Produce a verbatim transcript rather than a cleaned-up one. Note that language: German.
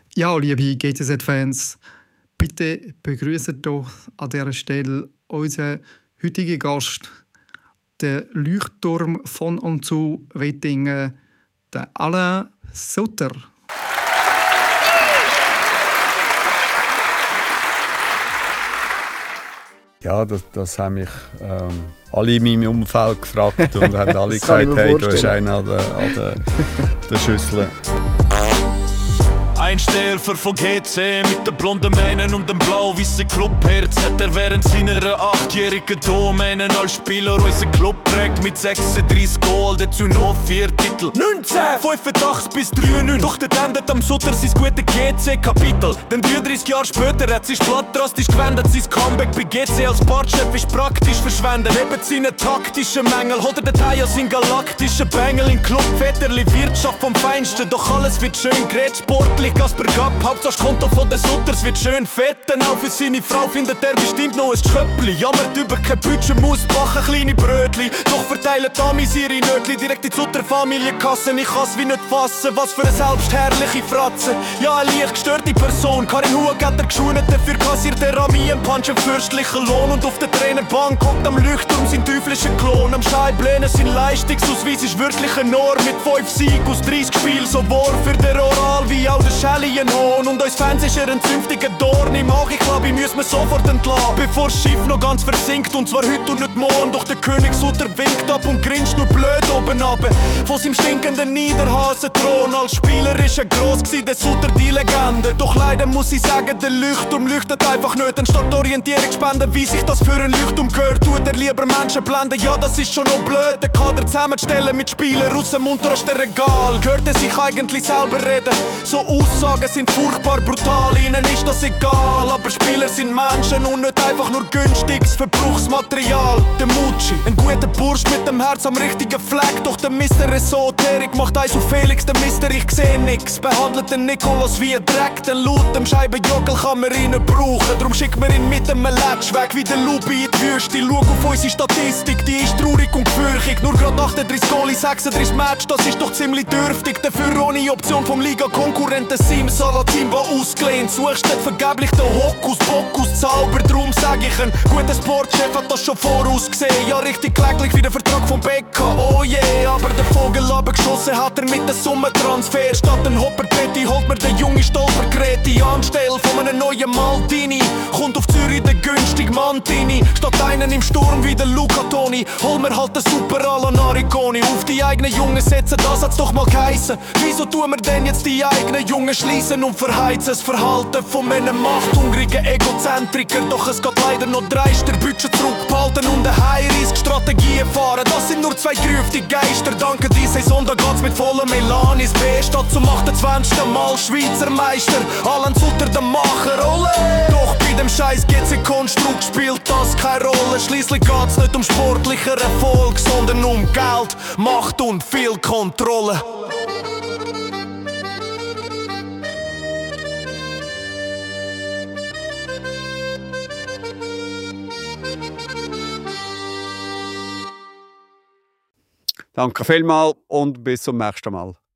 Ja, liebe G Z Z-Fans, bitte begrüßen doch an dieser Stelle unseren heutigen Gast, den Leuchtturm von und zu Wettingen, den Alain Sutter. Ja, das, das haben mich ähm, alle in meinem Umfeld gefragt und haben alle gesagt, hey, du hast einen an der, an der, der Schüssel. Ein Stärfer von G C mit den blonden Mähnen und dem blau-weißen Clubherz hat er während seiner achtjährigen Domänen als Spieler unseren Club prägt mit sechsunddreissig Goal, dazu noch vier Titel. neunzehn, fünfundachtzig bis dreiundneunzig, doch dort endet am Sutter sein gutes G C-Kapitel. Denn dreiunddreissig Jahre später hat sich Blatt drastisch gewendet, sein Comeback bei G C als Bartchef ist praktisch verschwendet. Neben seinen taktischen Mängel holt er den Teil an seinen galaktischen Bengel in Club Vetterli, Wirtschaft vom Feinsten, doch alles wird schön gerät, sportlich Gasper Gap, Hauptsache das Konto von den Sutters wird schön fett. Denn auch für seine Frau findet er bestimmt noch ein Schöppli. Jammert über kein Budget, muss backen kleine Brötli. Doch verteilen Amis ihre Nötli direkt in die Sutter-Familienkasse. Ich kann's wie nicht fassen, was für eine selbstherrliche Fratze. Ja, eine leicht gestörte Person, Karin Hug hat er geschont, dafür kassiert der Rami einen Punch, einen fürstlichen Lohn. Und auf der Trainerbank hockt am Leuchtturm sein teuflischer Klon. Am Scheiblehnen sein Leistungsausweis ist wirklich enorm. Mit fünf Siegen aus dreißig Spielen, so wahr für den Oral wie auch der Shelly ein Hohn. Und uns Fans ist er ein zünftiger Dorn im Auge. Ich glaub, ich muss mir sofort entlassen, bevor das Schiff noch ganz versinkt. Und zwar heute und nicht morgen. Doch der König Sutter winkt ab und grinst nur blöd oben runter von seinem stinkenden Niederhasenthron. Als Spieler ist er gross gsi, der Sutter die Legende. Doch leider muss ich sagen, der Leuchtturm leuchtet einfach nicht. Anstatt Orientierung spenden, wie sich das für einen Leuchtturm gehört, tut er lieber Menschen blenden. Ja, das ist schon noch blöd, den Kader zusammenstellen mit Spielern aus dem untersten Regal. Hört er sich eigentlich selber reden? So Aussagen sind furchtbar brutal, ihnen ist das egal. Aber Spieler sind Menschen und nicht einfach nur günstiges Verbrauchsmaterial. Der Mucci, ein guter Bursch mit dem Herz am richtigen Fleck. Doch der Mister Esoterik macht eins auf Felix, der Mister ich seh nix. Behandelt den Nikolaus wie ein Dreck, den laut dem Scheibenjockel kann man ihn nicht brauchen. Drum schickt man ihn mit dem Letsch weg wie der Lupi in die Wüste. Schau auf unsere Statistik, die ist traurig und gefürchtig. Nur grad achtunddreissig Goal in sechsunddreissig Match, das ist doch ziemlich dürftig. Dafür ohne Option vom Liga-Konkurrenten Simsalabimba ausgelehnt. Suchst nicht vergeblich den Hokus Pokus Zauber. Drum sag ich, ein guter Sportchef hat das schon vorausgesehen. Ja, richtig kläglich wie der Vertrag von Becca, oh yeah. Aber der Vogel abgeschossen hat er mit dem Summentransfer. Statt den Hopper-Petty holt man den jungen Stolperkreti. Anstelle von einem neuen Maldini kommt auf Zürich der günstige Mantini. Statt einen im Sturm wie der Luca Toni holen wir halt den Super Alan Ariconi. Auf die eigenen Jungen setzen, das hat's doch mal geheissen. Wieso tun wir denn jetzt die eigenen Jungen schließen und verheizen? Das Verhalten von einem machthungrigen Egozentriker. Doch es geht leider noch dreister, Budget zurückbehalten und eine High-Risk-Strategie fahren. Das sind nur zwei gerüfte Geister. Danke die Saison, da geht's mit vollem Elan ins B. Statt zum achtundzwanzigsten Mal Schweizer Meister. Alain Sutter, der Macher, ole! Doch bei dem scheiß G C-Konstrukt spielt das keine Rolle. Schliesslich geht's nicht um sportlicher Erfolg, sondern um Geld, Macht und viel Kontrolle. Danke vielmals und bis zum nächsten Mal.